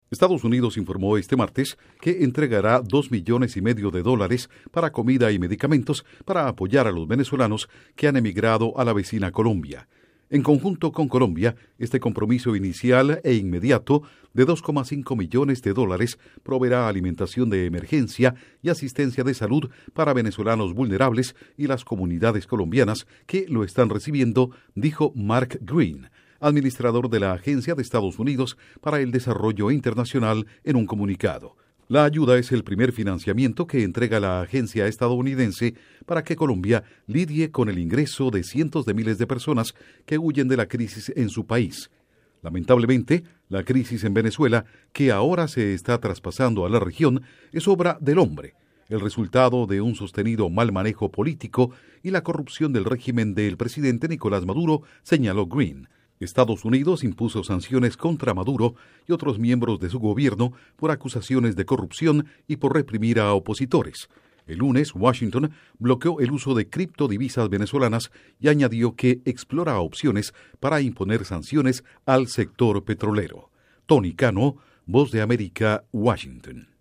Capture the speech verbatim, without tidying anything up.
Estados Unidos informó este martes que entregará dos millones y medio de dólares para comida y medicamentos para apoyar a los venezolanos que han emigrado a la vecina Colombia. En conjunto con Colombia, este compromiso inicial e inmediato de dos coma cinco millones de dólares proveerá alimentación de emergencia y asistencia de salud para venezolanos vulnerables y las comunidades colombianas que lo están recibiendo, dijo Mark Green, administrador de la Agencia de Estados Unidos para el Desarrollo Internacional, en un comunicado. La ayuda es el primer financiamiento que entrega la agencia estadounidense para que Colombia lidie con el ingreso de cientos de miles de personas que huyen de la crisis en su país. Lamentablemente, la crisis en Venezuela, que ahora se está traspasando a la región, es obra del hombre, el resultado de un sostenido mal manejo político y la corrupción del régimen del presidente Nicolás Maduro, señaló Green. Estados Unidos impuso sanciones contra Maduro y otros miembros de su gobierno por acusaciones de corrupción y por reprimir a opositores. El lunes, Washington bloqueó el uso de criptodivisas venezolanas y añadió que explora opciones para imponer sanciones al sector petrolero. Tony Cano, Voz de América, Washington.